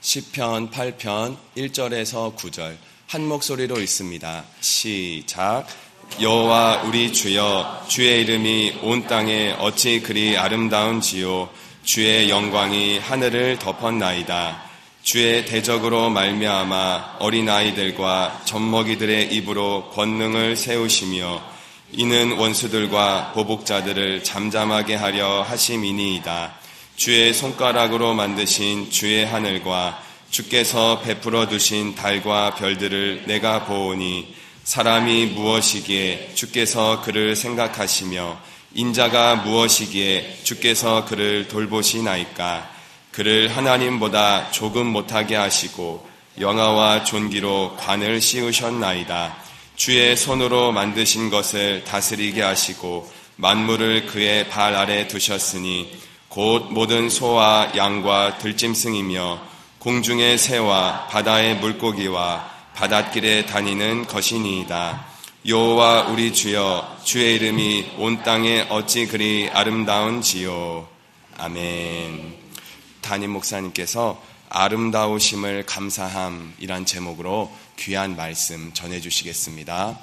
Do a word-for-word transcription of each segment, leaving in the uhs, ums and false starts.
시편 팔 편 일 절에서 구 절 한 목소리로 읽습니다. 시작. 여호와 우리 주여, 주의 이름이 온 땅에 어찌 그리 아름다운지요. 주의 영광이 하늘을 덮었나이다. 주의 대적으로 말미암아 어린아이들과 젖먹이들의 입으로 권능을 세우시며 이는 원수들과 보복자들을 잠잠하게 하려 하심이니이다. 주의 손가락으로 만드신 주의 하늘과 주께서 베풀어 두신 달과 별들을 내가 보오니 사람이 무엇이기에 주께서 그를 생각하시며 인자가 무엇이기에 주께서 그를 돌보시나이까. 그를 하나님보다 조금 못하게 하시고 영화와 존귀로 관을 씌우셨나이다. 주의 손으로 만드신 것을 다스리게 하시고 만물을 그의 발 아래 두셨으니 곧 모든 소와 양과 들짐승이며 공중의 새와 바다의 물고기와 바닷길에 다니는 것이니이다. 여호와 우리 주여, 주의 이름이 온 땅에 어찌 그리 아름다운지요. 아멘. 담임 목사님께서 아름다우심을 감사함이란 제목으로 귀한 말씀 전해주시겠습니다.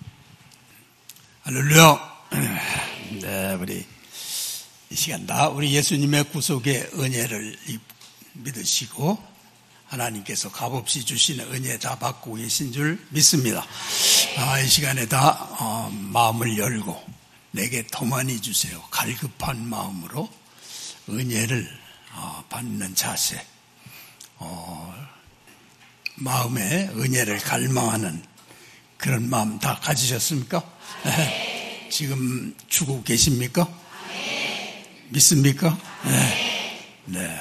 할렐루야. 네, 우리 이 시간 다 우리 예수님의 구속의 은혜를 믿으시고 하나님께서 값없이 주시는 은혜 다 받고 계신 줄 믿습니다. 아, 이 시간에 다 어, 마음을 열고 내게 더 많이 주세요. 갈급한 마음으로 은혜를 어, 받는 자세, 어, 마음에 은혜를 갈망하는 그런 마음 다 가지셨습니까? 네. 지금 주고 계십니까? 믿습니까? 네. 네.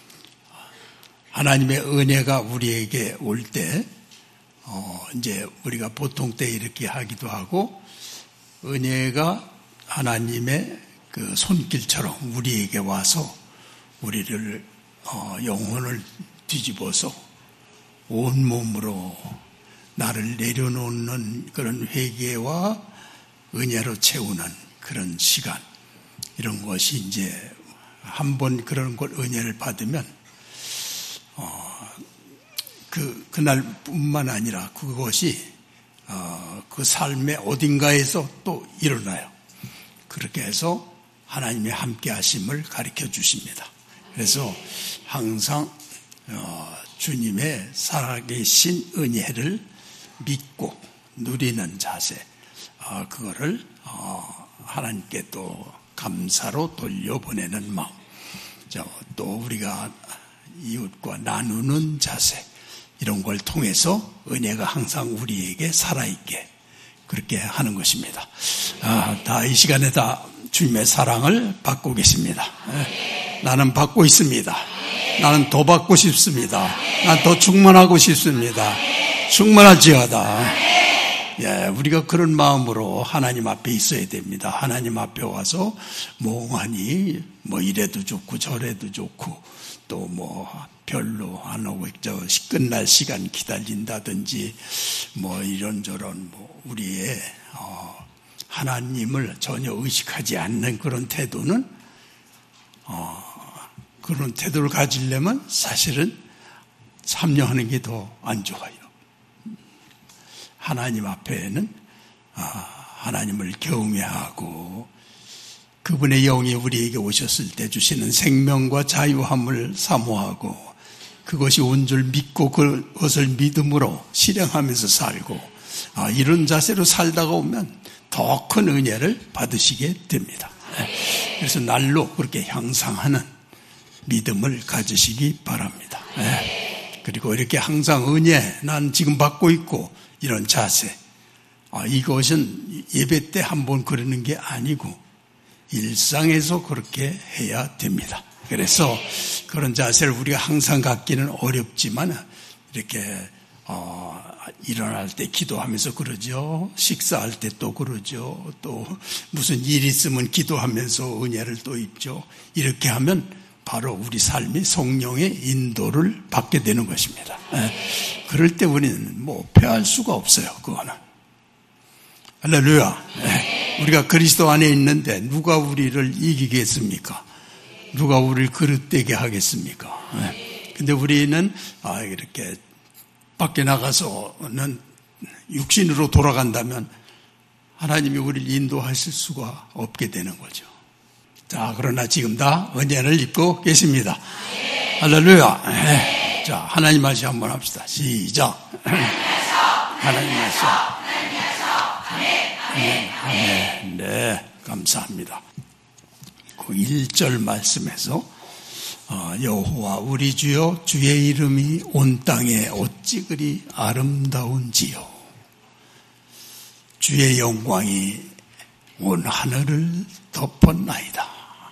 하나님의 은혜가 우리에게 올 때, 어, 이제 우리가 보통 때 이렇게 하기도 하고, 은혜가 하나님의 그 손길처럼 우리에게 와서 우리를, 어, 영혼을 뒤집어서 온몸으로 나를 내려놓는 그런 회개와 은혜로 채우는 그런 시간, 이런 것이 이제 한번 그런 걸 은혜를 받으면 어, 그 그날뿐만 아니라 그것이 어, 그 삶의 어딘가에서 또 일어나요. 그렇게 해서 하나님의 함께하심을 가르쳐 주십니다. 그래서 항상 어, 주님의 살아계신 은혜를 믿고 누리는 자세, 어, 그거를 어, 하나님께 또 감사로 돌려보내는 마음, 또 우리가 이웃과 나누는 자세, 이런 걸 통해서 은혜가 항상 우리에게 살아있게 그렇게 하는 것입니다. 아, 다 이 시간에 다 주님의 사랑을 받고 계십니다. 네. 나는 받고 있습니다. 나는 더 받고 싶습니다. 난 더 충만하고 싶습니다. 충만할지어다. 예, 우리가 그런 마음으로 하나님 앞에 있어야 됩니다. 하나님 앞에 와서 멍하니 뭐 이래도 좋고 저래도 좋고 또 뭐 별로 안 오고 저 끝날 시간 기다린다든지 뭐 이런저런 뭐 우리의 어, 하나님을 전혀 의식하지 않는 그런 태도는 어, 그런 태도를 가지려면 사실은 참여하는 게 더 안 좋아요. 하나님 앞에는 하나님을 경외하고 그분의 영이 우리에게 오셨을 때 주시는 생명과 자유함을 사모하고 그것이 온 줄 믿고 그것을 믿음으로 실행하면서 살고 이런 자세로 살다가 오면 더 큰 은혜를 받으시게 됩니다. 그래서 날로 그렇게 향상하는 믿음을 가지시기 바랍니다. 그리고 이렇게 항상 은혜, 난 지금 받고 있고 이런 자세, 아, 이것은 예배 때 한번 그러는 게 아니고 일상에서 그렇게 해야 됩니다. 그래서 그런 자세를 우리가 항상 갖기는 어렵지만 이렇게 어, 일어날 때 기도하면서 그러죠. 식사할 때 또 그러죠. 또 무슨 일 있으면 기도하면서 은혜를 또 입죠. 이렇게 하면 바로 우리 삶이 성령의 인도를 받게 되는 것입니다. 네. 그럴 때 우리는 뭐 패할 수가 없어요. 그거는. 할렐루야. 네. 우리가 그리스도 안에 있는데 누가 우리를 이기겠습니까? 누가 우리를 그릇되게 하겠습니까? 네. 근데 우리는 아, 이렇게 밖에 나가서는 육신으로 돌아간다면 하나님이 우리를 인도하실 수가 없게 되는 거죠. 자, 그러나 지금 다 은혜를 입고 계십니다. 네. 할렐루야. 네. 자, 하나님 말씀 한번 합시다. 시작. 하나님 말씀. 네, 네, 네, 감사합니다. 그 일 절 말씀에서 여호와 우리 주여 주의 이름이 온 땅에 어찌 그리 아름다운지요. 주의 영광이 온 하늘을 덮었나이다.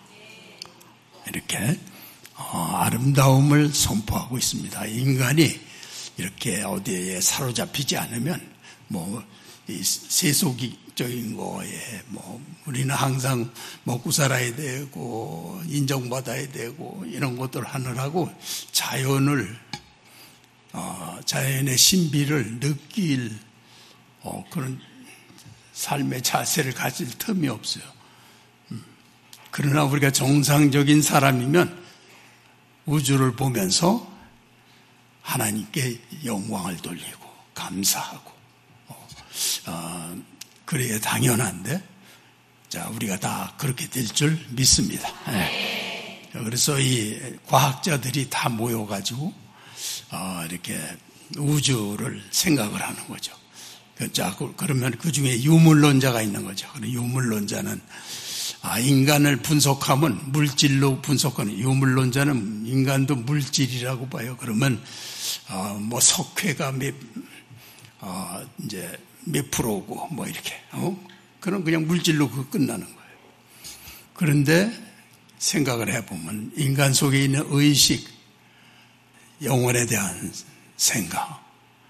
이렇게 아름다움을 선포하고 있습니다. 인간이 이렇게 어디에 사로잡히지 않으면 뭐 이 세속적인 거에 뭐 우리는 항상 먹고 살아야 되고 인정받아야 되고 이런 것들 하느라고 자연을 어, 자연의 신비를 느낄 어, 그런 삶의 자세를 가질 틈이 없어요. 음. 그러나 우리가 정상적인 사람이면 우주를 보면서 하나님께 영광을 돌리고 감사하고 어, 그래야 당연한데, 자, 우리가 다 그렇게 될 줄 믿습니다. 네. 그래서 이 과학자들이 다 모여가지고, 어, 이렇게 우주를 생각을 하는 거죠. 자, 그러면 그 중에 유물론자가 있는 거죠. 유물론자는, 아, 인간을 분석하면 물질로 분석하는, 유물론자는 인간도 물질이라고 봐요. 그러면, 어, 뭐 석회가 몇, 어, 이제, 몇 프로고, 뭐, 이렇게, 어? 그럼 그냥 물질로 그 끝나는 거예요. 그런데 생각을 해보면, 인간 속에 있는 의식, 영혼에 대한 생각,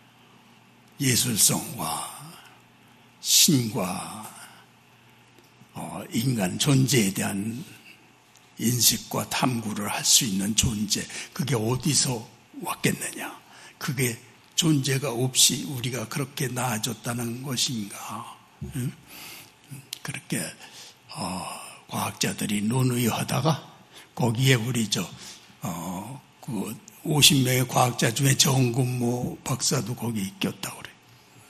예술성과 신과 어, 인간 존재에 대한 인식과 탐구를 할 수 있는 존재, 그게 어디서 왔겠느냐? 그게 존재가 없이 우리가 그렇게 나아졌다는 것인가? 응? 그렇게 어, 과학자들이 논의하다가 거기에 우리 저 어, 그 오십 명의 과학자 중에 정근모 박사도 거기 꼈다고 그래요.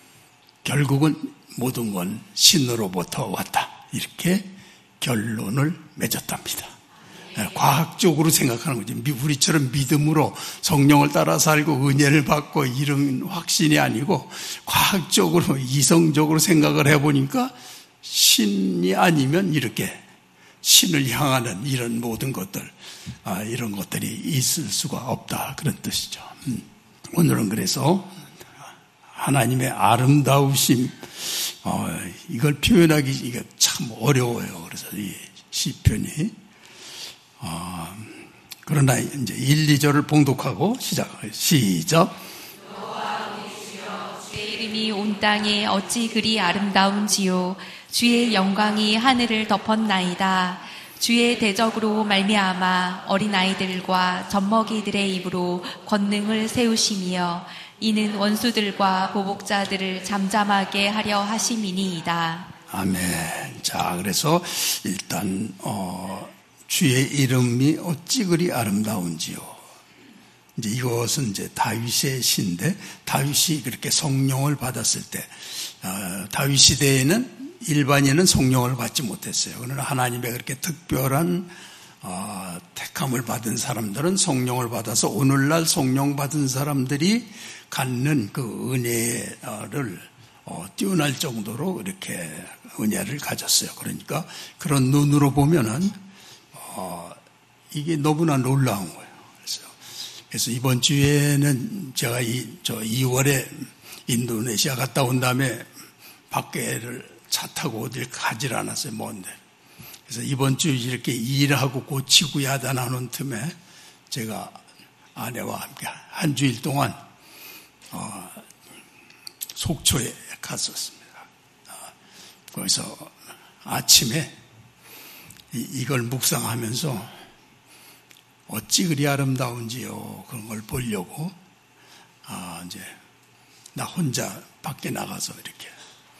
결국은 모든 건 신으로부터 왔다. 이렇게 결론을 맺었답니다. 과학적으로 생각하는 거지. 우리처럼 믿음으로 성령을 따라 살고 은혜를 받고 이런 확신이 아니고 과학적으로 이성적으로 생각을 해보니까 신이 아니면 이렇게 신을 향하는 이런 모든 것들, 아, 이런 것들이 있을 수가 없다. 그런 뜻이죠. 음. 오늘은 그래서 하나님의 아름다우심, 어, 이걸 표현하기 이게 참 어려워요. 그래서 이 시편이 어, 그러나 이제 일, 이 절을 봉독하고 시작해요. 시작. 여호와 우리 주여 주의 이름이 온 땅에 어찌 그리 아름다운지요. 주의 영광이 하늘을 덮었나이다. 주의 대적으로 말미암아 어린아이들과 젖먹이들의 입으로 권능을 세우시며 이는 원수들과 보복자들을 잠잠하게 하려 하심이니이다. 아멘. 자, 그래서 일단 어, 주의 이름이 어찌 그리 아름다운지요. 이제 이것은 이제 다윗의 시인데 다윗이 그렇게 성령을 받았을 때 어, 다윗 시대에는 일반인은 성령을 받지 못했어요. 그러나 하나님의 그렇게 특별한 어, 택함을 받은 사람들은 성령을 받아서 오늘날 성령 받은 사람들이 갖는 그 은혜를 어, 뛰어날 정도로 이렇게 은혜를 가졌어요. 그러니까 그런 눈으로 보면은 어, 이게 너무나 놀라운 거예요. 그래서, 그래서 이번 주에는 제가 이, 저 이월에 인도네시아 갔다 온 다음에 밖에를 차 타고 어딜 가질 않았어요. 먼데. 그래서 이번 주 이렇게 일하고 고치고 야단하는 틈에 제가 아내와 함께 한 주일 동안 어, 속초에 갔었습니다. 어, 거기서 아침에 이, 이걸 묵상하면서 어찌 그리 아름다운지요. 그런 걸 보려고 아, 이제 나 혼자 밖에 나가서 이렇게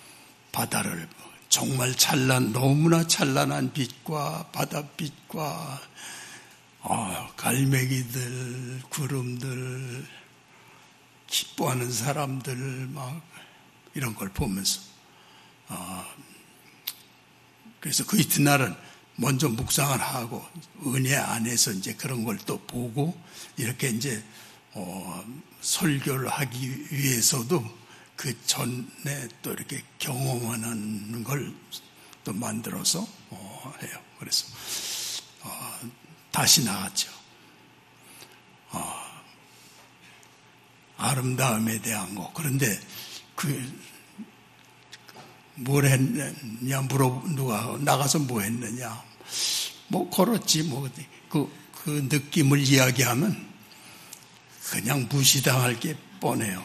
바다를 정말 찬란, 너무나 찬란한 빛과 바닷빛과 아, 갈매기들, 구름들, 기뻐하는 사람들 막 이런 걸 보면서 아, 그래서 그 이튿날은 먼저 묵상을 하고 은혜 안에서 이제 그런 걸 또 보고 이렇게 이제 어, 설교를 하기 위해서도 그 전에 또 이렇게 경험하는 걸 또 만들어서 어, 해요. 그래서 어, 다시 나갔죠. 어, 아름다움에 대한 거. 그런데 그 뭘 했느냐 물어 누가 나가서 뭐 했느냐 뭐 걸었지 뭐 그 그 느낌을 이야기하면 그냥 무시당할 게 뻔해요.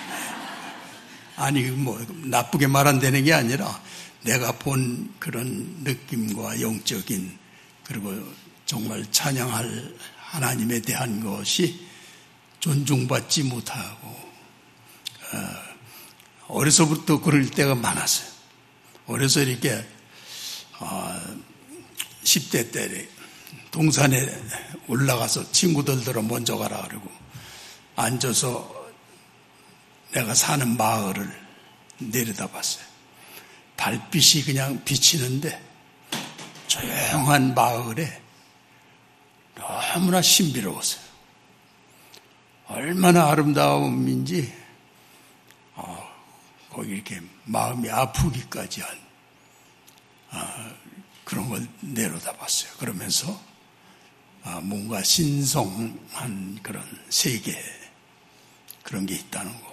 아니 뭐 나쁘게 말한다는 게 아니라 내가 본 그런 느낌과 영적인 그리고 정말 찬양할 하나님에 대한 것이 존중받지 못하고 어, 어려서부터 그럴 때가 많았어요. 어려서 이렇게 어, 십 대 때 동산에 올라가서 친구들들은 먼저 가라 그러고 앉아서 내가 사는 마을을 내려다봤어요. 달빛이 그냥 비치는데 조용한 마을에 너무나 신비로웠어요. 얼마나 아름다움인지 어, 거기 이렇게 마음이 아프기까지 한 어, 그런 걸 내려다봤어요. 그러면서 어, 뭔가 신성한 그런 세계 그런 게 있다는 거.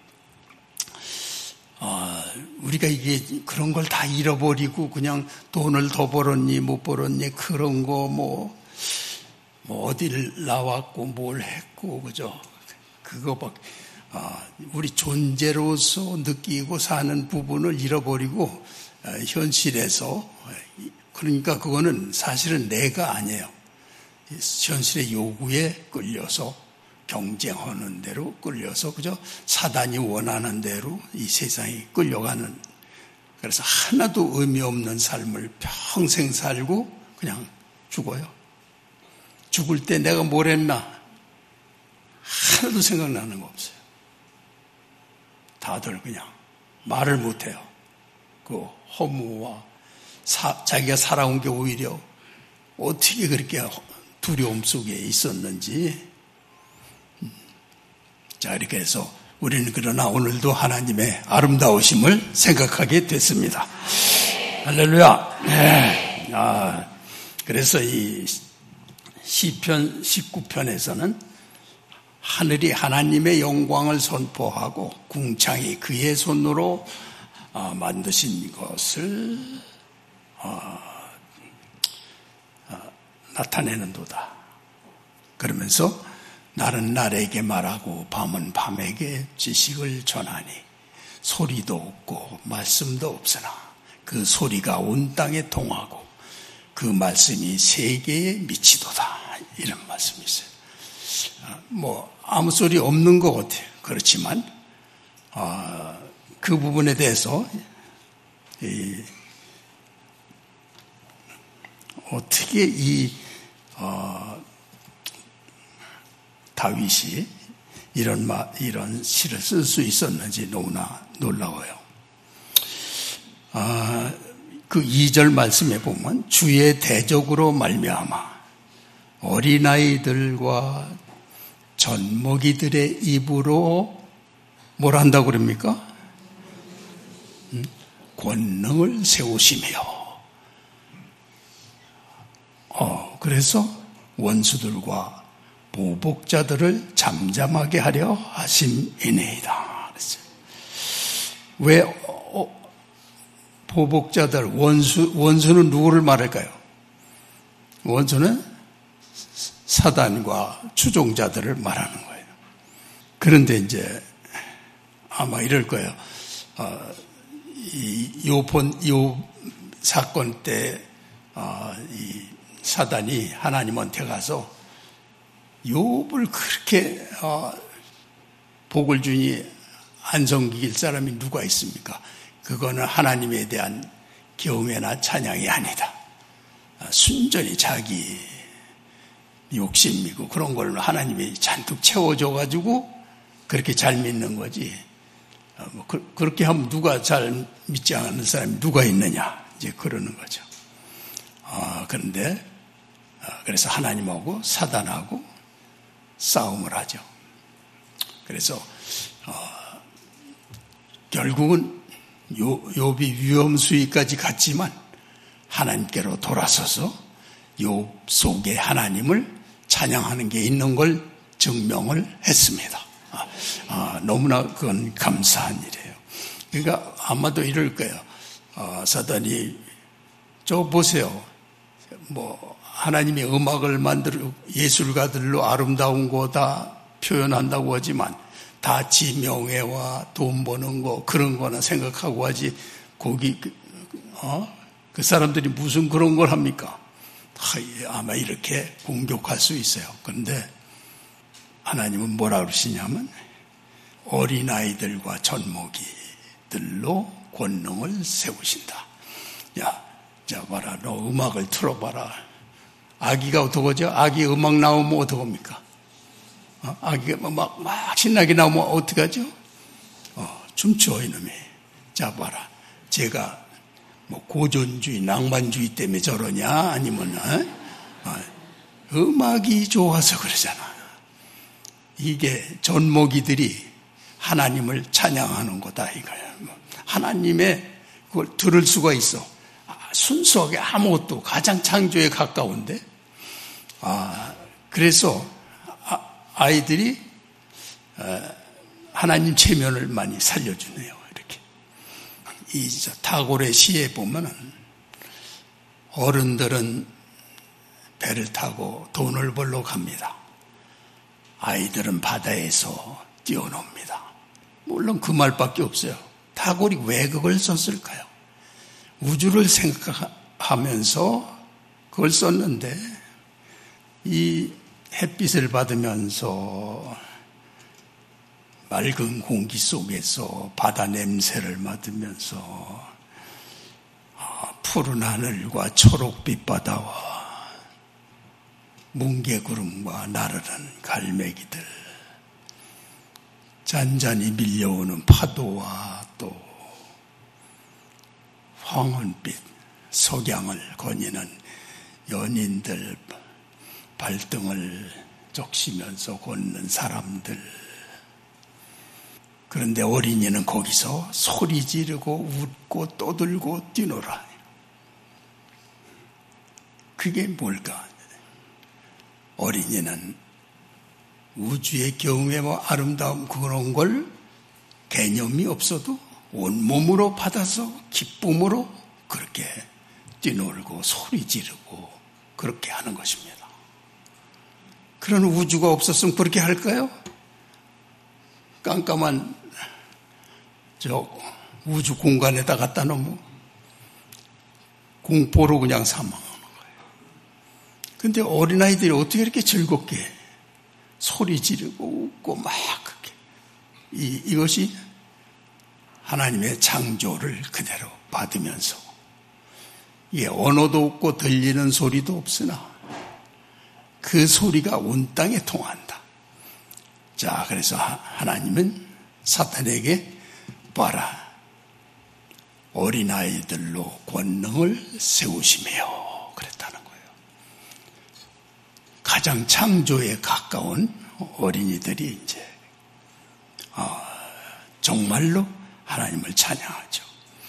어, 우리가 이게 그런 걸 다 잃어버리고 그냥 돈을 더 벌었니 못 벌었니 그런 거 뭐 뭐 어딜 나왔고 뭘 했고 그죠? 그거 막 아, 우리 존재로서 느끼고 사는 부분을 잃어버리고 아, 현실에서 그러니까 그거는 사실은 내가 아니에요. 현실의 요구에 끌려서 경쟁하는 대로 끌려서 그죠? 사단이 원하는 대로 이 세상이 끌려가는 그래서 하나도 의미 없는 삶을 평생 살고 그냥 죽어요. 죽을 때 내가 뭘 했나 하나도 생각나는 거 없어요. 다들 그냥 말을 못해요. 그 허무와 사, 자기가 살아온 게 오히려 어떻게 그렇게 두려움 속에 있었는지. 자, 이렇게 해서 우리는 그러나 오늘도 하나님의 아름다우심을 생각하게 됐습니다. 할렐루야. 네. 아, 그래서 이 시편 십구 편에서는 하늘이 하나님의 영광을 선포하고 궁창이 그의 손으로 만드신 것을 나타내는도다. 그러면서 날은 날에게 말하고 밤은 밤에게 지식을 전하니 소리도 없고 말씀도 없으나 그 소리가 온 땅에 통하고 그 말씀이 세계에 미치도다. 이런 말씀이 있어요. 뭐 아무 소리 없는 것 같아요. 그렇지만 어, 그 부분에 대해서 이, 어떻게 이 어, 다윗이 이런 마, 이런 시를 쓸 수 있었는지 너무나 놀라워요. 아, 그 이 절 말씀에 보면 주의 대적으로 말미암아 어린아이들과 젖먹이들의 입으로 뭘 한다고 그럽니까? 음? 권능을 세우시며 어, 그래서 원수들과 보복자들을 잠잠하게 하려 하심이니이다. 왜 어, 보복자들, 원수, 원수는 누구를 말할까요? 원수는 사단과 추종자들을 말하는 거예요. 그런데 이제 아마 이럴 거예요. 어, 이 요본, 요 사건 때, 어, 이 사단이 하나님한테 가서 욥을 그렇게 어, 복을 주니 안 섬길 사람이 누가 있습니까? 그거는 하나님에 대한 경외나 찬양이 아니다. 순전히 자기 욕심이고 그런 걸 하나님이 잔뜩 채워줘가지고 그렇게 잘 믿는 거지. 뭐 그, 그렇게 하면 누가 잘 믿지 않는 사람이 누가 있느냐 이제 그러는 거죠. 아, 그런데 그래서 하나님하고 사단하고 싸움을 하죠. 그래서 어, 결국은 요, 욥이 위험수위까지 갔지만 하나님께로 돌아서서 욥 속에 하나님을 찬양하는 게 있는 걸 증명을 했습니다. 아, 아, 너무나 그건 감사한 일이에요. 그러니까 아마도 이럴 거예요. 아, 사단이 저 보세요. 뭐 하나님이 음악을 만들어 예술가들로 아름다운 거 다 표현한다고 하지만 다 지 명예와 돈 버는 거 그런 거나 생각하고 하지 거기 어? 그 사람들이 무슨 그런 걸 합니까? 아마 이렇게 공격할 수 있어요. 그런데 하나님은 뭐라 그러시냐면 어린아이들과 젖먹이들로 권능을 세우신다. 야, 자 봐라, 너 음악을 틀어봐라. 아기가 어떡하죠? 아기 음악 나오면 어떡합니까? 어? 아기가 막, 막 신나게 나오면 어떡하죠? 어, 춤춰 이놈이. 자 봐라, 제가 뭐 고전주의, 낭만주의 때문에 저러냐? 아니면 어? 어, 음악이 좋아서 그러잖아. 이게 젖먹이들이 하나님을 찬양하는 거다 이거야. 하나님의 그걸 들을 수가 있어. 순수하게 아무것도 가장 창조에 가까운데, 아 그래서 아이들이 하나님 체면을 많이 살려주네요. 이렇게 이 타고르의 시에 보면은 어른들은 배를 타고 돈을 벌러 갑니다. 아이들은 바다에서 뛰어놉니다. 물론 그 말밖에 없어요. 타고르이 왜 그걸 썼을까요? 우주를 생각하면서 그걸 썼는데 이 햇빛을 받으면서 맑은 공기 속에서 바다 냄새를 맡으면서 푸른 하늘과 초록빛 바다와 뭉게구름과 나르는 갈매기들, 잔잔히 밀려오는 파도와 또 황혼빛 석양을 거니는 연인들, 발등을 적시면서 걷는 사람들. 그런데 어린이는 거기서 소리 지르고 웃고 떠들고 뛰노라. 그게 뭘까? 어린이는 우주의 경외와 아름다움 그런 걸 개념이 없어도 온몸으로 받아서 기쁨으로 그렇게 뛰놀고 소리 지르고 그렇게 하는 것입니다. 그런 우주가 없었으면 그렇게 할까요? 깜깜한 저 우주 공간에다 갖다 놓으면 공포로 그냥 사망하는 거예요. 근데 어린아이들이 어떻게 이렇게 즐겁게 소리 지르고 웃고 막 그렇게 이, 이것이 하나님의 창조를 그대로 받으면서 예, 언어도 없고 들리는 소리도 없으나 그 소리가 온 땅에 통한다. 자, 그래서 하나님은 사탄에게 봐라, 어린아이들로 권능을 세우시며 그랬다는 거예요. 가장 창조에 가까운 어린이들이 이제 어, 정말로 하나님을 찬양하죠.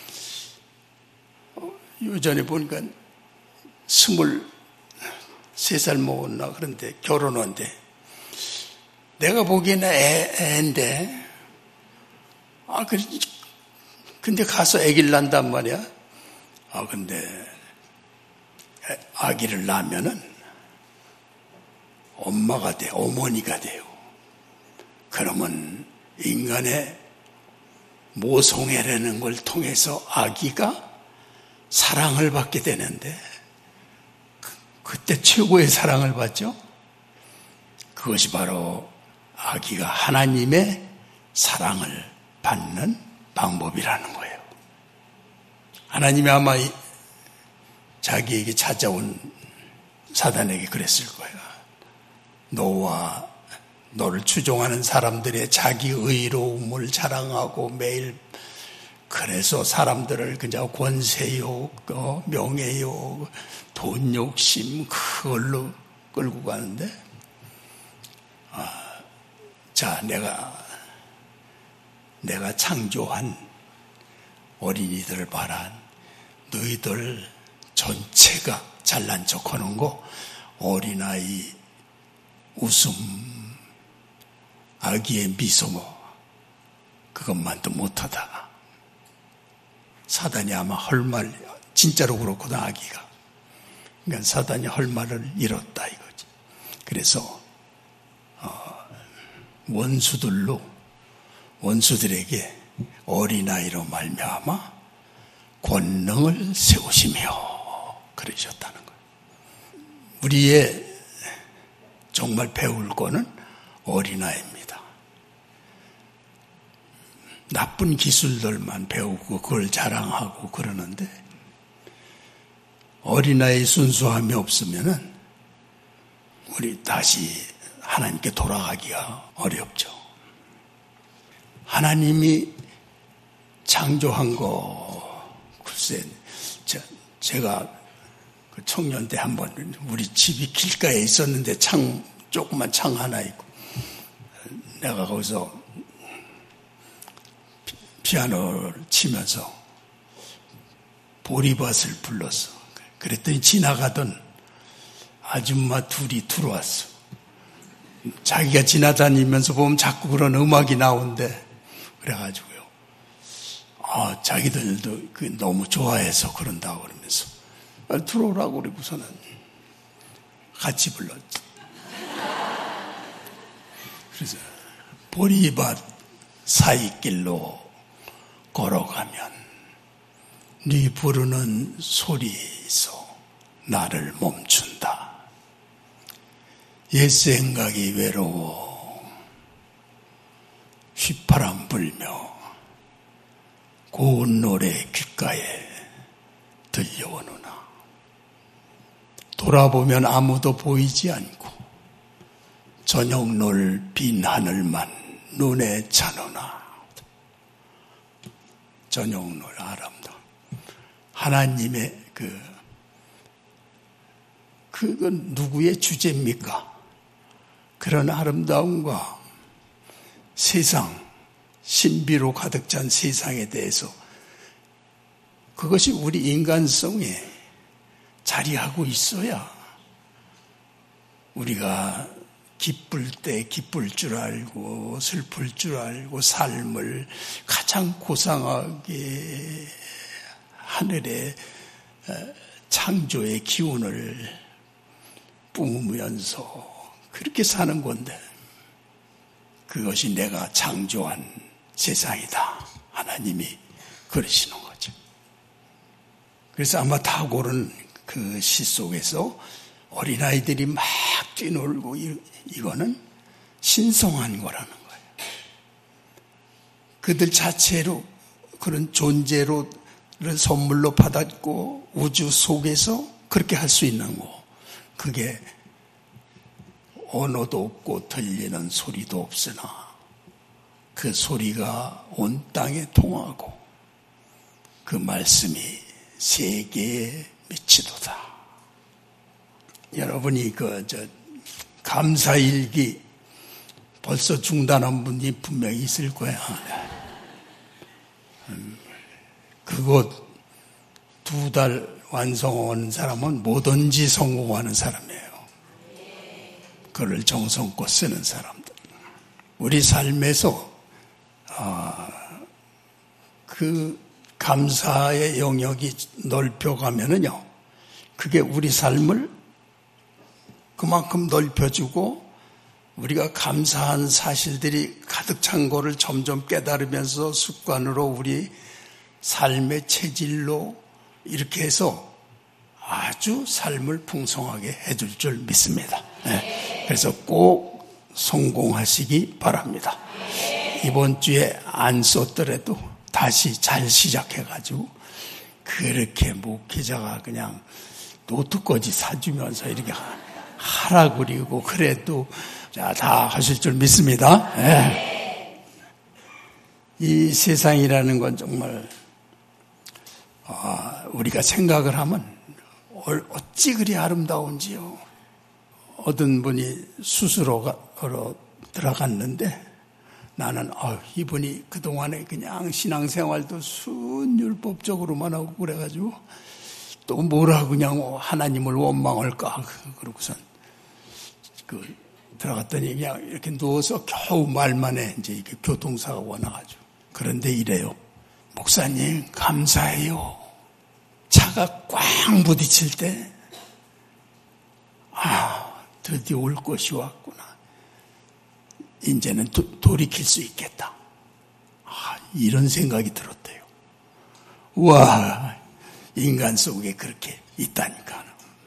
어, 요전에 보니까 스물 세 살 먹었나 그런데 결혼한데 내가 보기에는 애, 애인데 아 그, 근데 가서 아기를 낳는단 말이야. 아 근데 아기를 낳으면은 엄마가 돼, 어머니가 돼요. 그러면 인간의 모성애라는 걸 통해서 아기가 사랑을 받게 되는데 그, 그때 최고의 사랑을 받죠. 그것이 바로 아기가 하나님의 사랑을 받는 방법이라는 거예요. 하나님이 아마 자기에게 찾아온 사단에게 그랬을 거예요. 너와 너를 추종하는 사람들의 자기 의로움을 자랑하고 매일 그래서 사람들을 그냥 권세욕, 어, 명예욕, 돈 욕심 그걸로 끌고 가는데 아, 자 내가 내가 창조한 어린이들을 봐라. 너희들 전체가 잘난 척하는 거 어린아이 웃음 아기의 미소 그것만도 못하다. 사단이 아마 할 말 진짜로 그렇거든 아기가. 그러니까 사단이 할 말을 잃었다 이거지. 그래서 어, 원수들로 원수들에게 어린아이로 말미암아 권능을 세우시며 그러셨다는 거예요. 우리의 정말 배울 거는 어린아이입니다. 나쁜 기술들만 배우고 그걸 자랑하고 그러는데 어린아이 순수함이 없으면은 우리 다시 하나님께 돌아가기가 어렵죠. 하나님이 창조한 거 글쎄 저, 제가 그 청년 때 한번 우리 집이 길가에 있었는데 창 조그만 창 하나 있고 내가 거기서 피, 피아노를 치면서 보리밭을 불렀어. 그랬더니 지나가던 아줌마 둘이 들어왔어. 자기가 지나다니면서 보면 자꾸 그런 음악이 나오는데 그래가지고요. 아, 자기들도 그 너무 좋아해서 그런다고 그러면서 아, 들어오라고 그러고서는 같이 불렀죠. 그래서 보리밭 사이길로 걸어가면 네 부르는 소리에서 나를 멈춘다. 옛 생각이 외로워 휘파람 불며 고운 노래 귓가에 들려오느나 돌아보면 아무도 보이지 않고 저녁 놀 빈 하늘만 눈에 차노나. 저녁 놀 아름다워. 하나님의 그 그건 누구의 주제입니까? 그런 아름다움과 세상, 신비로 가득 찬 세상에 대해서 그것이 우리 인간성에 자리하고 있어야 우리가 기쁠 때 기쁠 줄 알고 슬플 줄 알고 삶을 가장 고상하게 하늘의 창조의 기운을 뿜으면서 그렇게 사는 건데 그것이 내가 창조한 세상이다. 하나님이 그러시는 거죠. 그래서 아마 타고른 그 시 속에서 어린아이들이 막 뛰놀고 이거는 신성한 거라는 거예요. 그들 자체로 그런 존재로 선물로 받았고 우주 속에서 그렇게 할 수 있는 거. 그게 언어도 없고 들리는 소리도 없으나 그 소리가 온 땅에 통하고 그 말씀이 세계에 미치도다. 여러분이 그 저 감사일기 벌써 중단한 분이 분명히 있을 거야. 그거 두 달 완성하는 사람은 뭐든지 성공하는 사람이에요. 그를 정성껏 쓰는 사람들. 우리 삶에서 아, 그 감사의 영역이 넓혀가면은요, 그게 우리 삶을 그만큼 넓혀주고 우리가 감사한 사실들이 가득 찬 거를 점점 깨달으면서 습관으로 우리 삶의 체질로 이렇게 해서 아주 삶을 풍성하게 해줄 줄 믿습니다. 네. 그래서 꼭 성공하시기 바랍니다. 이번 주에 안 썼더라도 다시 잘 시작해가지고 그렇게 목회자가 그냥 노트까지 사주면서 이렇게 하라 그리고 그래도 자, 다 하실 줄 믿습니다. 네. 이 세상이라는 건 정말 아, 우리가 생각을 하면 어찌 그리 아름다운지요. 어떤 분이 수술하러 들어갔는데 나는 아, 이분이 그동안에 그냥 신앙생활도 순율법적으로만 하고 그래가지고 또 뭐라고 그냥 하나님을 원망할까 그러고선 그 들어갔더니 그냥 이렇게 누워서 겨우 말만 해 이제 이게 교통사고가 나가지고 그런데 이래요. 목사님 감사해요. 차가 꽉 부딪힐 때 아, 드디어 올 것이 왔구나. 이제는 도, 돌이킬 수 있겠다. 아, 이런 생각이 들었대요. 와, 인간 속에 그렇게 있다니까.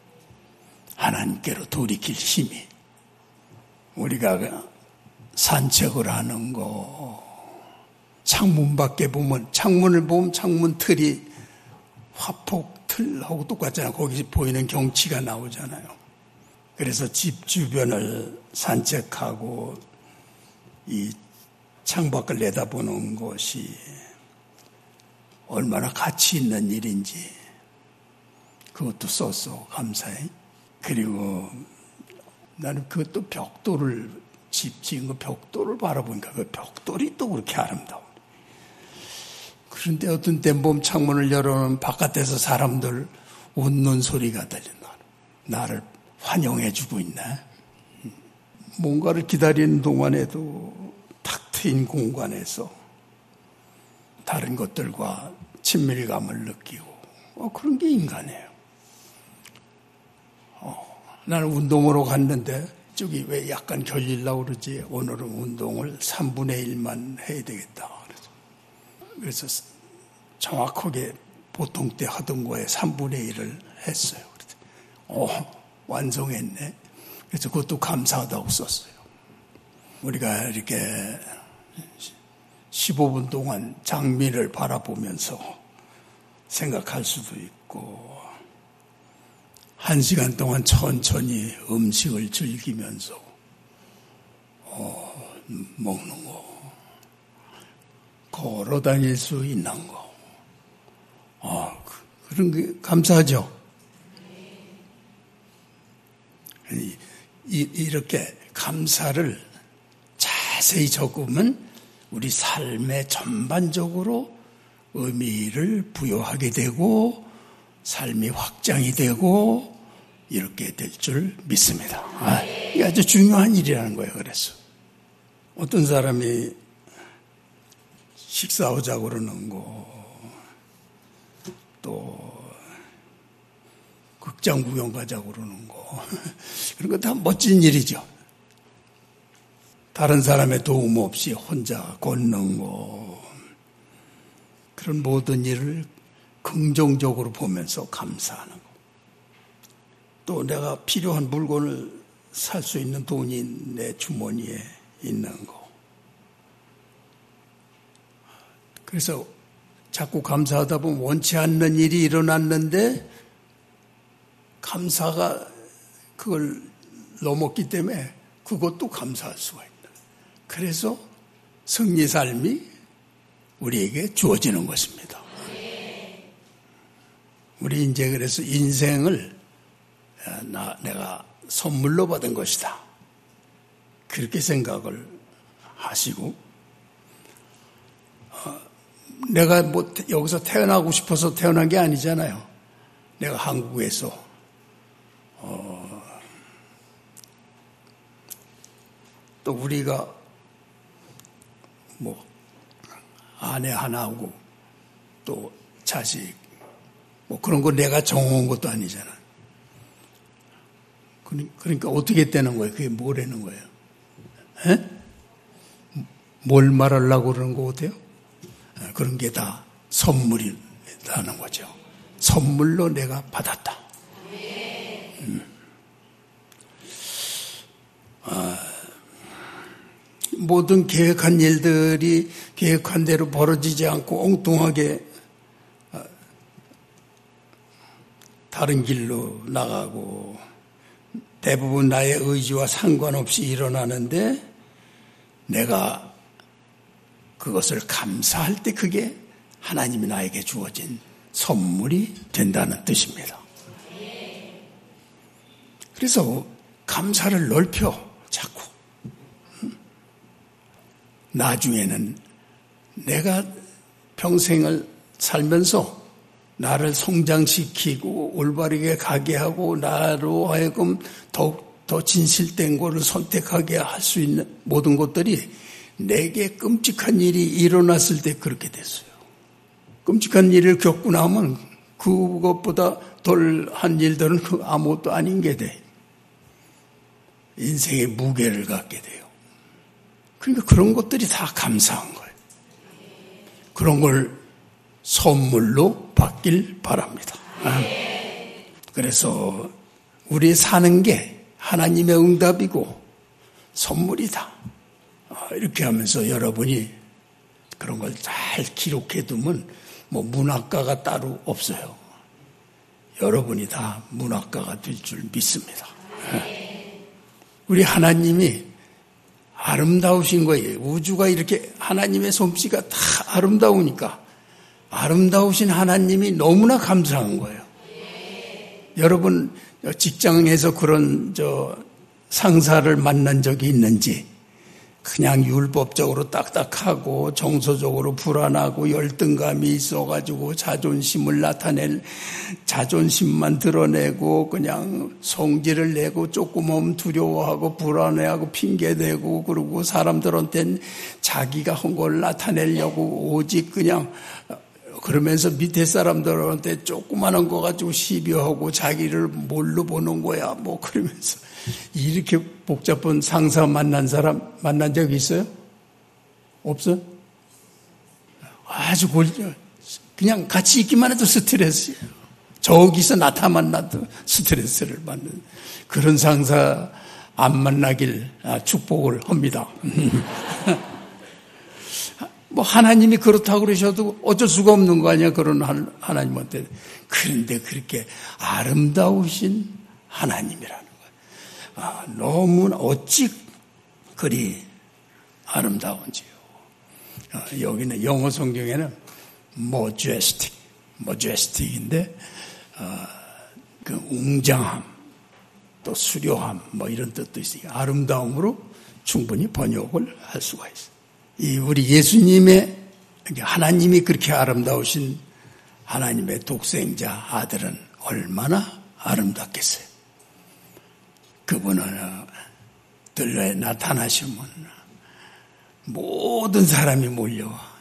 하나님께로 돌이킬 힘이. 우리가 산책을 하는 거, 창문 밖에 보면, 창문을 보면 창문 틀이 화폭 틀하고 똑같잖아요. 거기서 보이는 경치가 나오잖아요. 그래서 집 주변을 산책하고 이 창밖을 내다보는 것이 얼마나 가치 있는 일인지 그것도 썼어. 감사해. 그리고 나는 그것도 벽돌을 집 지은 거 벽돌을 바라보니까 그 벽돌이 또 그렇게 아름다워. 그런데 어떤 때 몸 창문을 열어놓으면 바깥에서 사람들 웃는 소리가 들린다. 나를 환영해주고 있네. 뭔가를 기다리는 동안에도 탁 트인 공간에서 다른 것들과 친밀감을 느끼고 어, 그런 게 인간이에요. 어, 나는 운동으로 갔는데 저기 왜 약간 결리려고 그러지? 오늘은 운동을 삼분의 일만 해야 되겠다. 그래서, 그래서 정확하게 보통 때 하던 거에 삼분의 일을 했어요. 그래서 어, 완성했네. 그래서 그것도 감사하다고 썼어요. 우리가 이렇게 십오 분 동안 장미를 바라보면서 생각할 수도 있고 한 시간 동안 천천히 음식을 즐기면서 어, 먹는 거, 걸어 다닐 수 있는 거, 어, 그런 게 감사하죠. 이, 이렇게 감사를 자세히 적으면 우리 삶에 전반적으로 의미를 부여하게 되고 삶이 확장이 되고 이렇게 될 줄 믿습니다. 아, 이게 아주 중요한 일이라는 거예요. 그래서 어떤 사람이 식사하자고 그러는 거 또 극장 구경 가자고 그러는 거 그런 거 다 멋진 일이죠. 다른 사람의 도움 없이 혼자 걷는 거 그런 모든 일을 긍정적으로 보면서 감사하는 거. 또 내가 필요한 물건을 살 수 있는 돈이 내 주머니에 있는 거. 그래서 자꾸 감사하다 보면 원치 않는 일이 일어났는데 감사가 그걸 넘었기 때문에 그것도 감사할 수가 있다. 그래서 승리 삶이 우리에게 주어지는 것입니다. 우리 이제 그래서 인생을 나, 내가 선물로 받은 것이다. 그렇게 생각을 하시고, 어, 내가 뭐 여기서 태어나고 싶어서 태어난 게 아니잖아요. 내가 한국에서 어, 또 우리가 뭐 아내 하나하고 또 자식 뭐 그런 거 내가 정한 것도 아니잖아. 그러니까 어떻게 되는 거예요? 그게 뭐라는 거예요? 에? 뭘 말하려고 그러는 거 같아요? 그런 게 다 선물이라는 거죠. 선물로 내가 받았다. 음. 아, 모든 계획한 일들이 계획한 대로 벌어지지 않고 엉뚱하게 다른 길로 나가고 대부분 나의 의지와 상관없이 일어나는데 내가 그것을 감사할 때 그게 하나님이 나에게 주어진 선물이 된다는 뜻입니다. 그래서 감사를 넓혀 자꾸. 나중에는 내가 평생을 살면서 나를 성장시키고 올바르게 가게 하고 나로 하여금 더욱 더 진실된 것을 선택하게 할 수 있는 모든 것들이 내게 끔찍한 일이 일어났을 때 그렇게 됐어요. 끔찍한 일을 겪고 나면 그것보다 덜한 일들은 그 아무것도 아닌 게 돼. 인생의 무게를 갖게 돼요. 그러니까 그런 것들이 다 감사한 거예요. 그런 걸 선물로 받길 바랍니다. 그래서 우리 사는 게 하나님의 응답이고 선물이다. 이렇게 하면서 여러분이 그런 걸 잘 기록해 두면 뭐 문학가가 따로 없어요. 여러분이 다 문학가가 될 줄 믿습니다. 우리 하나님이 아름다우신 거예요. 우주가 이렇게 하나님의 솜씨가 다 아름다우니까 아름다우신 하나님이 너무나 감사한 거예요. 여러분 직장에서 그런 저 상사를 만난 적이 있는지, 그냥 율법적으로 딱딱하고 정서적으로 불안하고 열등감이 있어가지고 자존심을 나타낼, 자존심만 드러내고 그냥 성질을 내고 조금은 두려워하고 불안해하고 핑계대고, 그리고 사람들한테는 자기가 한 걸 나타내려고 오직 그냥 그러면서 밑에 사람들한테 조그마한 거 가지고 시비하고 자기를 뭘로 보는 거야 뭐 그러면서 이렇게 복잡한 상사 만난 사람 만난 적 있어요? 없어? 아주 골 그냥 같이 있기만 해도 스트레스예요. 저기서 나타 만나도 스트레스를 받는 그런 상사 안 만나길 축복을 합니다. 뭐 하나님이 그렇다고 그러셔도 어쩔 수가 없는 거 아니야, 그런 하나님한테. 그런데 그렇게 아름다우신 하나님이라는 거예요. 아, 너무나 어찌 그리 아름다운지요. 아, 여기는 영어 성경에는 majestic, majestic인데 아, 그 웅장함, 또 수려함 뭐 이런 뜻도 있으니까 아름다움으로 충분히 번역을 할 수가 있어요. 이 우리 예수님의 하나님이 그렇게 아름다우신 하나님의 독생자 아들은 얼마나 아름답겠어요. 그분은 들러에 나타나시면 모든 사람이 몰려와.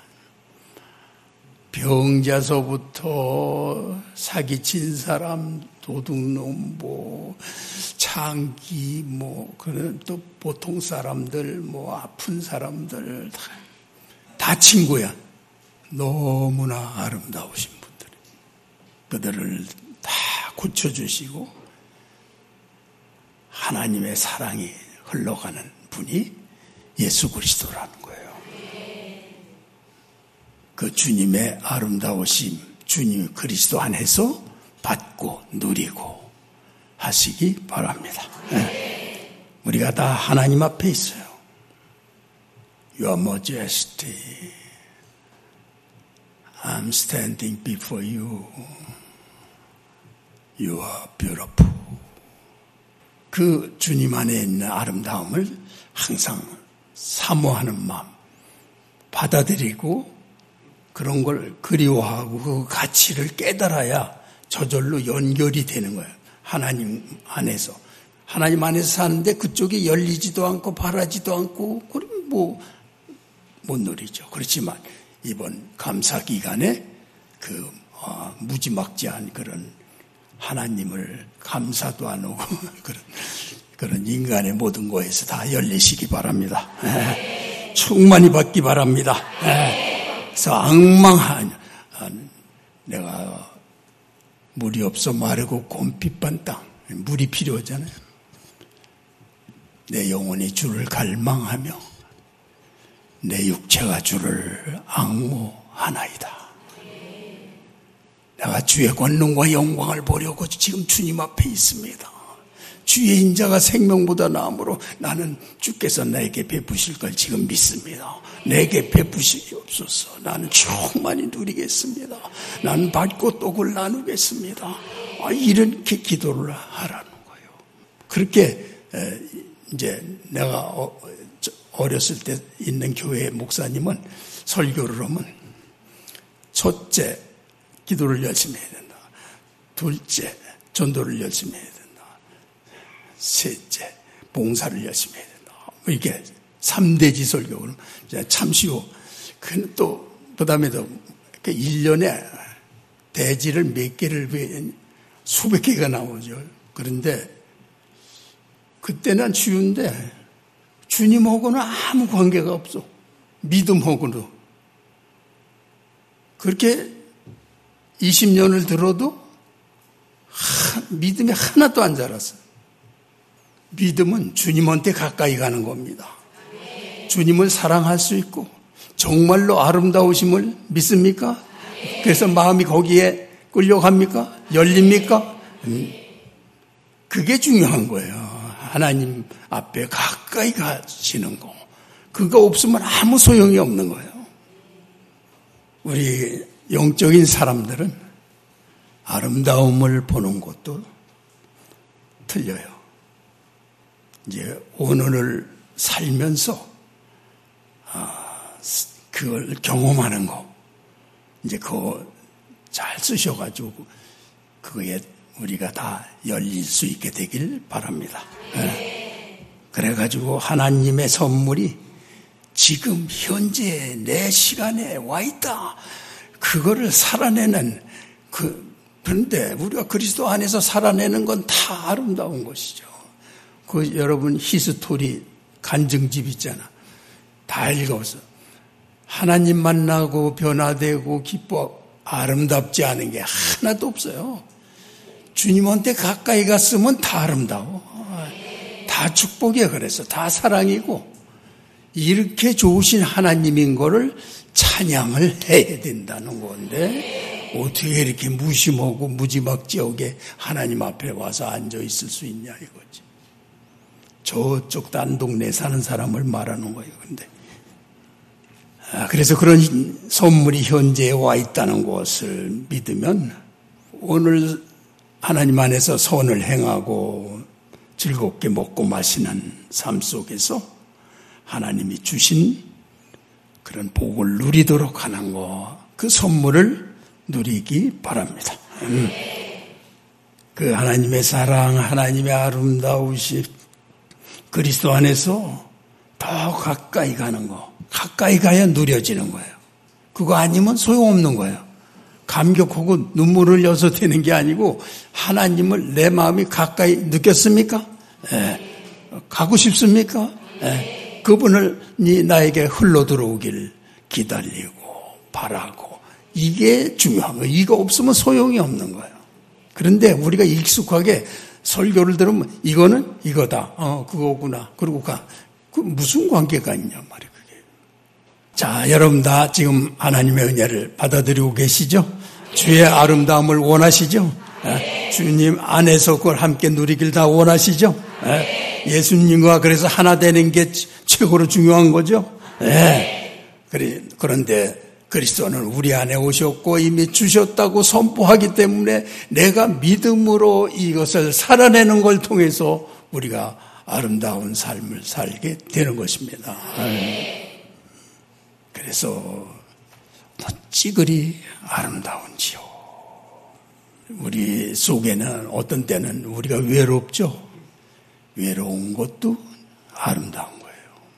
병자서부터 사기친 사람, 도둑놈, 뭐 창기, 뭐 그런 또 보통 사람들, 뭐 아픈 사람들 다, 다 친구야. 너무나 아름다우신 분들, 그들을 다 고쳐주시고 하나님의 사랑이 흘러가는 분이 예수 그리스도라는 거예요. 그 주님의 아름다우심, 주님 그리스도 안에서 받고 누리고 하시기 바랍니다. 네. 우리가 다 하나님 앞에 있어요. Your Majesty, I'm standing before you. You are beautiful. 그 주님 안에 있는 아름다움을 항상 사모하는 마음, 받아들이고 그런 걸 그리워하고 그 가치를 깨달아야 저절로 연결이 되는 거예요. 하나님 안에서. 하나님 안에서 사는데 그쪽이 열리지도 않고 바라지도 않고 그럼 뭐 못 누리죠. 그렇지만 이번 감사 기간에 그 어, 무지막지한 그런 하나님을 감사도 안 하고 그런 그런 인간의 모든 거에서 다 열리시기 바랍니다. 에, 충만히 받기 바랍니다. 에, 그래서 악망한 내가 물이 없어 마르고 곰핍한 땅, 물이 필요하잖아요. 내 영혼이 주를 갈망하며 내 육체가 주를 앙모하나이다. 내가 주의 권능과 영광을 보려고 지금 주님 앞에 있습니다. 주의 인자가 생명보다 나음으로 나는 주께서 나에게 베푸실 걸 지금 믿습니다. 내게 베푸시옵소서. 나는 충만히 누리겠습니다. 나는 받고 떡을 나누겠습니다. 아, 이렇게 기도를 하라는 거예요. 그렇게 이제 내가 어렸을 때 있는 교회 목사님은 설교를 하면 첫째, 기도를 열심히 해야 된다. 둘째, 전도를 열심히 해야 된다. 셋째, 봉사를 열심히 해야 된다. 이게 삼대지 설교는 참 쉬워. 그 또, 그 다음에도 일 년에 대지를 몇 개를, 수백 개가 나오죠. 그런데 그때는 쉬운데 주님하고는 아무 관계가 없어. 믿음하고는. 그렇게 이십 년을 들어도 믿음이 하나도 안 자랐어요. 믿음은 주님한테 가까이 가는 겁니다. 주님을 사랑할 수 있고 정말로 아름다우심을 믿습니까? 그래서 마음이 거기에 끌려갑니까? 열립니까? 그게 중요한 거예요. 하나님 앞에 가까이 가시는 거. 그거 없으면 아무 소용이 없는 거예요. 우리 영적인 사람들은 아름다움을 보는 것도 틀려요. 이제 오늘을 살면서 그걸 경험하는 거, 이제 그거 잘 쓰셔가지고 그거에 우리가 다 열릴 수 있게 되길 바랍니다. 네. 그래가지고 하나님의 선물이 지금 현재 내 시간에 와 있다. 그거를 살아내는 그 그런데 우리가 그리스도 안에서 살아내는 건 다 아름다운 것이죠. 그 여러분 히스토리 간증집 있잖아. 다 읽어서 하나님 만나고 변화되고 기뻐 아름답지 않은 게 하나도 없어요. 주님한테 가까이 갔으면 다 아름다워. 다 축복이야. 그래서 다 사랑이고 이렇게 좋으신 하나님인 거를 찬양을 해야 된다는 건데 어떻게 이렇게 무심하고 무지막지하게 하나님 앞에 와서 앉아 있을 수 있냐 이거지. 저쪽 딴 동네에 사는 사람을 말하는 거예요. 근데 아, 그래서 그런 선물이 현재에 와 있다는 것을 믿으면 오늘 하나님 안에서 선을 행하고 즐겁게 먹고 마시는 삶 속에서 하나님이 주신 그런 복을 누리도록 하는 거, 그 선물을 누리기 바랍니다. 음. 그 하나님의 사랑, 하나님의 아름다우심, 그리스도 안에서 더 가까이 가는 거, 가까이 가야 누려지는 거예요. 그거 아니면 소용없는 거예요. 감격하고 눈물을 흘려서 되는 게 아니고 하나님을 내 마음이 가까이 느꼈습니까? 예. 가고 싶습니까? 예. 그분을 나에게 흘러 들어오길 기다리고 바라고 이게 중요한 거예요. 이거 없으면 소용이 없는 거예요. 그런데 우리가 익숙하게 설교를 들으면 이거는 이거다. 어, 그거구나. 그러고 가. 그 무슨 관계가 있냐 말이에요. 그게. 자, 여러분 다 지금 하나님의 은혜를 받아들이고 계시죠? 주의 아름다움을 원하시죠? 네. 주님 안에서 그걸 함께 누리길 다 원하시죠? 네. 예수님과 그래서 하나 되는 게 최고로 중요한 거죠? 네. 그런데 그리스도는 우리 안에 오셨고 이미 주셨다고 선포하기 때문에 내가 믿음으로 이것을 살아내는 걸 통해서 우리가 아름다운 삶을 살게 되는 것입니다. 네. 그래서 어찌 그리 아름다운지요. 우리 속에는 어떤 때는 우리가 외롭죠. 외로운 것도 아름다운 거예요.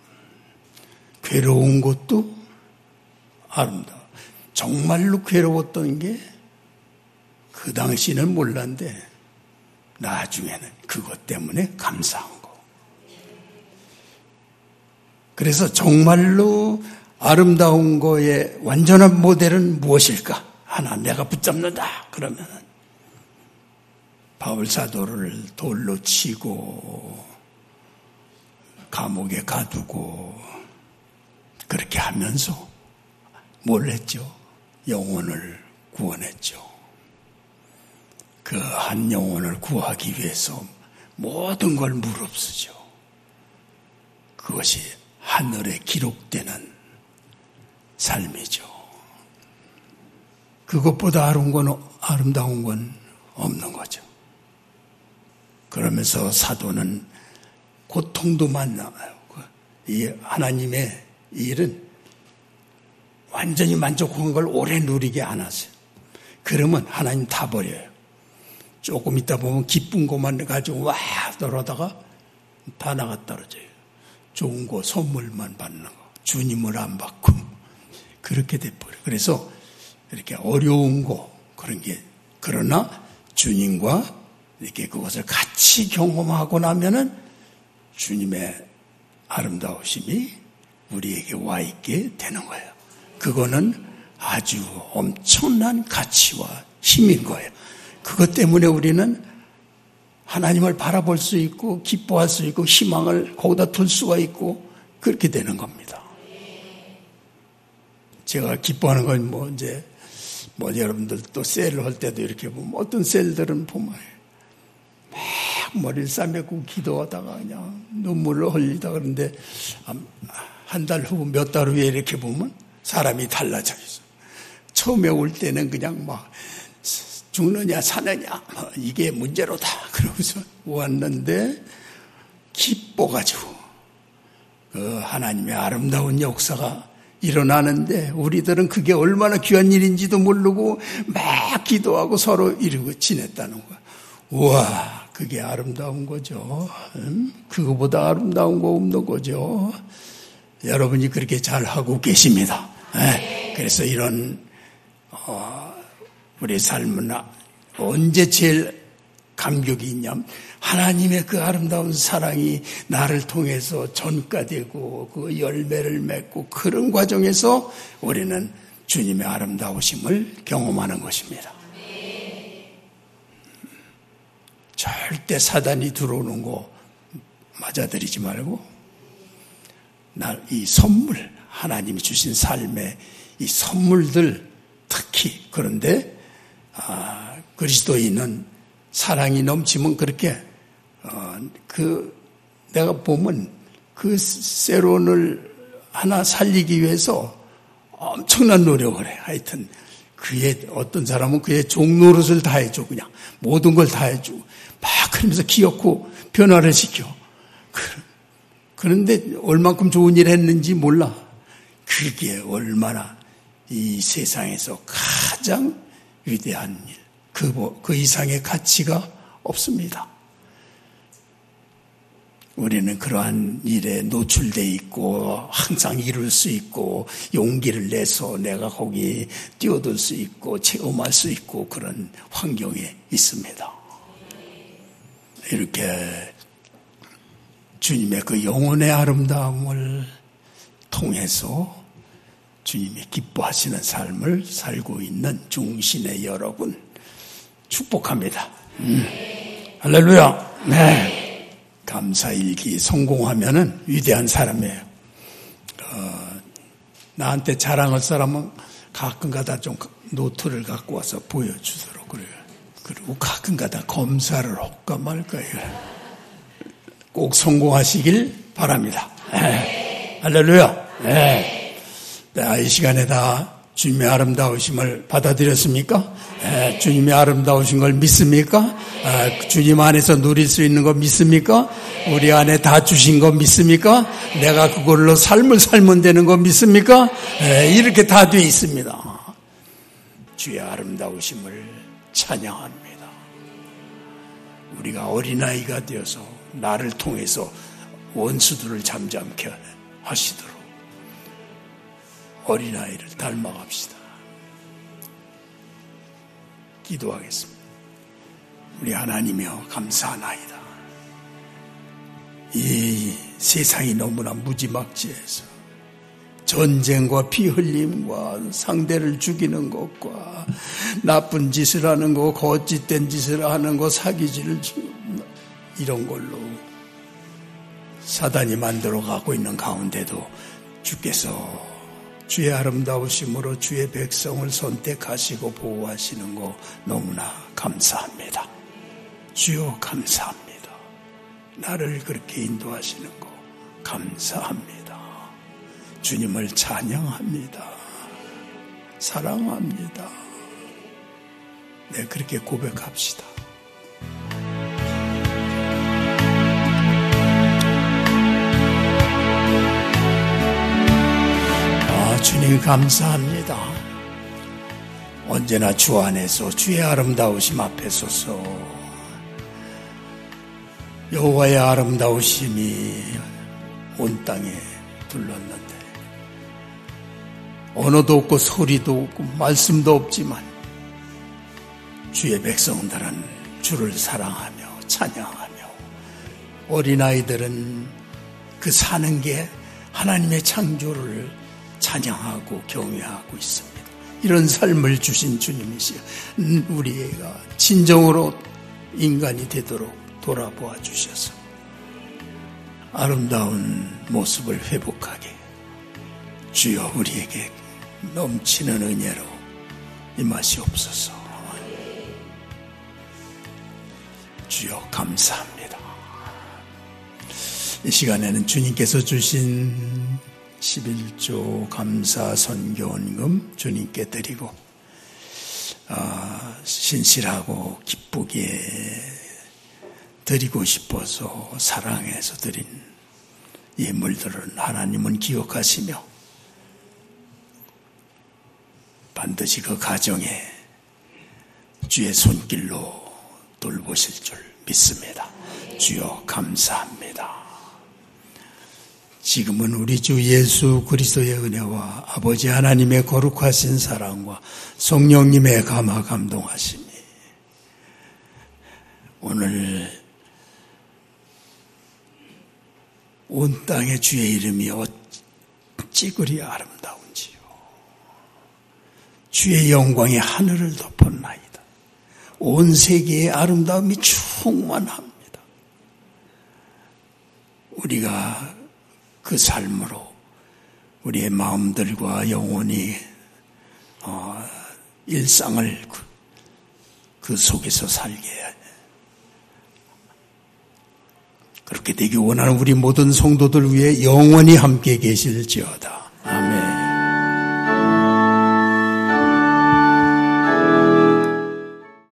괴로운 것도 아름다워. 정말로 괴로웠던 게 그 당시는 몰랐는데 나중에는 그것 때문에 감사한 거. 그래서 정말로 아름다운 거의 완전한 모델은 무엇일까? 하나 내가 붙잡는다. 그러면 바울 사도를 돌로 치고 감옥에 가두고 그렇게 하면서 뭘 했죠? 영혼을 구원했죠. 그 한 영혼을 구하기 위해서 모든 걸 무릅쓰죠. 그것이 하늘에 기록되는 삶이죠. 그것보다 아름다운 건, 아름다운 건 없는 거죠. 그러면서 사도는 고통도 만나요. 이 하나님의 일은 완전히 만족한 걸 오래 누리게 안 하세요. 그러면 하나님 다 버려요. 조금 있다 보면 기쁜 것만 가지고 와 떨어다가 다 나가 떨어져요. 좋은 거 선물만 받는 거, 주님을 안 받고 그렇게 돼버려요. 그래서 이렇게 어려운 거 그런 게, 그러나 주님과 이렇게 그것을 같이 경험하고 나면은 주님의 아름다우심이 우리에게 와 있게 되는 거예요. 그거는 아주 엄청난 가치와 힘인 거예요. 그것 때문에 우리는 하나님을 바라볼 수 있고 기뻐할 수 있고 희망을 거기다 둘 수가 있고 그렇게 되는 겁니다. 제가 기뻐하는 건 뭐 이제 뭐 여러분들 또 셀을 할 때도 이렇게 보면 어떤 셀들은 보면 막 머리를 싸매고 기도하다가 그냥 눈물을 흘리다 그러는데 한 달 후 몇 달 후에 이렇게 보면 사람이 달라져 있어. 처음에 올 때는 그냥 막 죽느냐 사느냐 이게 문제로다 그러고서 왔는데 기뻐가지고 그 하나님의 아름다운 역사가 일어나는데 우리들은 그게 얼마나 귀한 일인지도 모르고 막 기도하고 서로 이러고 지냈다는 거야. 우와, 그게 아름다운 거죠. 음? 그거보다 아름다운 거 없는 거죠. 여러분이 그렇게 잘하고 계십니다. 네. 그래서 이런 어, 우리 삶은 언제 제일 감격이 있냐면 하나님의 그 아름다운 사랑이 나를 통해서 전가되고 그 열매를 맺고 그런 과정에서 우리는 주님의 아름다우심을 경험하는 것입니다. 절대 사단이 들어오는 거 맞아들이지 말고 이 선물, 하나님이 주신 삶의 이 선물들 특히 그런데 아, 그리스도인은 사랑이 넘치면 그렇게 어, 그 내가 보면 그 세론을 하나 살리기 위해서 엄청난 노력을 해. 하여튼 그의 어떤 사람은 그의 종노릇을 다 해줘. 그냥 모든 걸 다 해주고 막 그러면서 기어코 변화를 시켜. 그런데 얼만큼 좋은 일을 했는지 몰라. 그게 얼마나 이 세상에서 가장 위대한 일, 그, 그 이상의 가치가 없습니다. 우리는 그러한 일에 노출되어 있고 항상 이룰 수 있고 용기를 내서 내가 거기 뛰어들 수 있고 체험할 수 있고 그런 환경에 있습니다. 이렇게 주님의 그 영혼의 아름다움을 통해서 주님이 기뻐하시는 삶을 살고 있는 중신의 여러분 축복합니다. 음. 할렐루야. 네. 감사일기 성공하면은 위대한 사람이에요. 어, 나한테 자랑할 사람은 가끔가다 좀 노트를 갖고 와서 보여주도록 그래요. 그리고 가끔가다 검사를 할까 말까 꼭 성공하시길 바랍니다. 네. 할렐루야. 네. 네, 이 시간에 다 주님의 아름다우심을 받아들였습니까? 에, 주님의 아름다우신 걸 믿습니까? 에, 주님 안에서 누릴 수 있는 거 믿습니까? 우리 안에 다 주신 거 믿습니까? 내가 그걸로 삶을 살면 되는 거 믿습니까? 에, 이렇게 다 돼 있습니다. 주의 아름다우심을 찬양합니다. 우리가 어린아이가 되어서 나를 통해서 원수들을 잠잠케 하시도록 어린아이를 닮아갑시다. 기도하겠습니다. 우리 하나님이여 감사하나이다. 이 세상이 너무나 무지막지해서 전쟁과 피 흘림과 상대를 죽이는 것과 나쁜 짓을 하는 것, 거짓된 짓을 하는 것, 사기질을 이런 걸로 사단이 만들어가고 있는 가운데도 주께서 주의 아름다우심으로 주의 백성을 선택하시고 보호하시는 거 너무나 감사합니다. 주여 감사합니다. 나를 그렇게 인도하시는 거 감사합니다. 주님을 찬양합니다. 사랑합니다. 네, 그렇게 고백합시다. 아, 주님 감사합니다. 언제나 주 안에서 주의 아름다우심 앞에 서서 여호와의 아름다우심이 온 땅에 둘렀는데 언어도 없고 소리도 없고 말씀도 없지만 주의 백성들은 주를 사랑하며 찬양하며 어린아이들은 그 사는 게 하나님의 창조를 찬양하고 경외하고 있습니다. 이런 삶을 주신 주님이시여 우리가 진정으로 인간이 되도록 돌아보아 주셔서 아름다운 모습을 회복하게 주여 우리에게 넘치는 은혜로 임하시옵소서. 주여 감사합니다. 이 시간에는 주님께서 주신 십일조 감사 선교원금 주님께 드리고 아, 신실하고 기쁘게 드리고 싶어서 사랑해서 드린 예물들은 하나님은 기억하시며 반드시 그 가정에 주의 손길로 돌보실 줄 믿습니다. 주여 감사합니다. 지금은 우리 주 예수 그리스도의 은혜와 아버지 하나님의 거룩하신 사랑과 성령님의 감화 감동하심이 오늘 온 땅에 주의 이름이 어찌 그리 아름다운지요. 주의 영광이 하늘을 덮었나이다. 온 세계의 아름다움이 충만합니다. 우리가 그 삶으로 우리의 마음들과 영혼이 어, 일상을 그, 그 속에서 살게 해야 그렇게 되기 원하는 우리 모든 성도들 위해 영원히 함께 계실지어다.